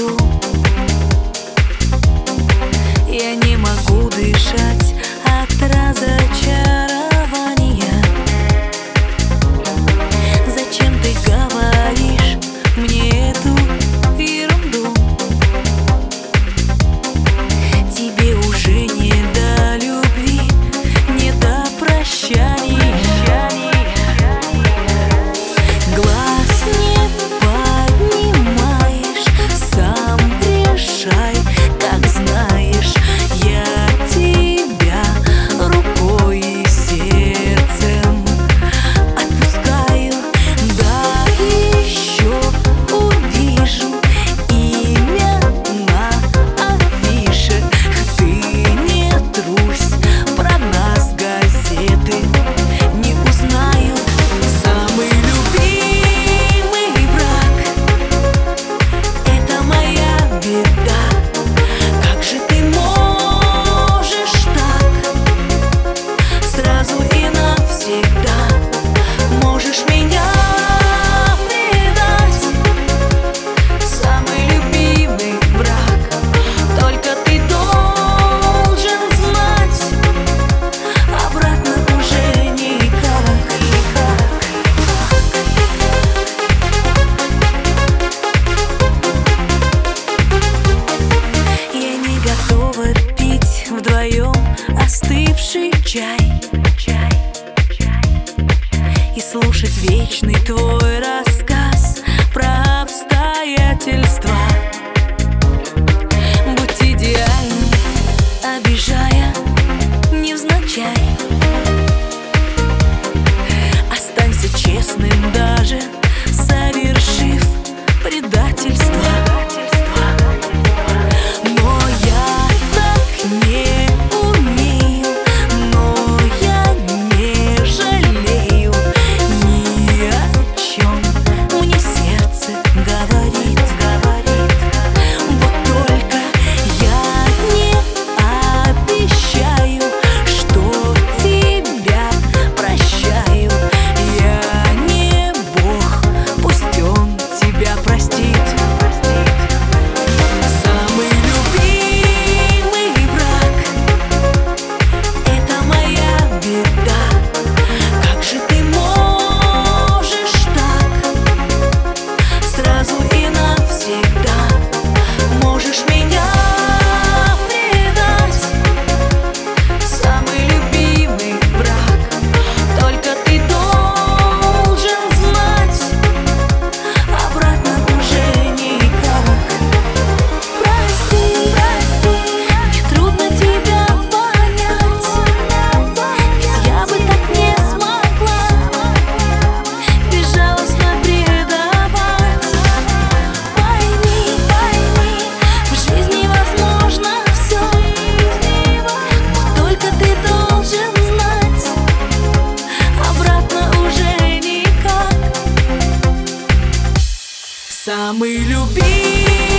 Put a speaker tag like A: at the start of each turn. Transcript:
A: нету. Я не могу дышать от разочарования. Зачем ты говоришь мне эту ерунду? Тебе уже не до любви, не до прощания. Глаз не поднимаешь, сам решай, как знаешь. Я тебя рукой и сердцем отпускаю. Да, еще увижу имя на афише. Ты не трусь, про нас газеты не узнают. Самый любимый враг — это моя беда. Как же ты можешь так сразу и навсегда? Можешь меня предать, самый любимый враг. Только ты должен знать, обратно уже никак. Я не готова пить вдвоем остывший чай и слушать вечный твой рассказ про обстоятельства. Будь идеальным, обижая невзначай. Останься честным, даже совершив предательство. Но я так не умею, но я не жалею ни о чем. Мне сердце говорит. Вот только я не обещаю, что тебя прощаю. Я не Бог, пусть Он тебя простит. Самый любимый враг — это моя беда. Как же ты можешь так сразу и навсегда? Можешь меня предать, самый любимый враг. Только ты должен знать, обратно уже никак. Прости, мне трудно тебя понять, ведь я бы так не смогла безжалостно предавать. Пойми, в жизни возможно все, но только ты должен знать, обратно уже никак. Самый любимый